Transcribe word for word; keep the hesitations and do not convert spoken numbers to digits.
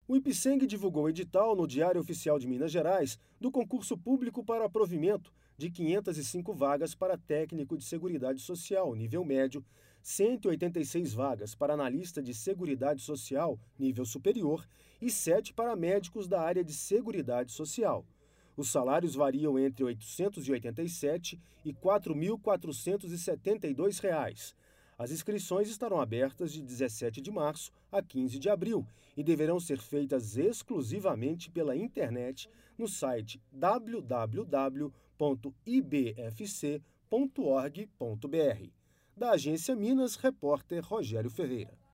O Ipseng divulgou o edital no Diário Oficial de Minas Gerais do concurso público para provimento de quinhentas e cinco vagas para técnico de Seguridade Social, nível médio, cento e oitenta e seis vagas para analista de Seguridade Social, nível superior, e sete para médicos da área de Seguridade Social. Os salários variam entre oitocentos e oitenta e sete reais e quatro mil quatrocentos e setenta e dois reais. As inscrições estarão abertas de dezessete de março a quinze de abril e deverão ser feitas exclusivamente pela internet no site w w w ponto i b f c ponto org ponto b r. Da Agência Minas, repórter Rogério Ferreira.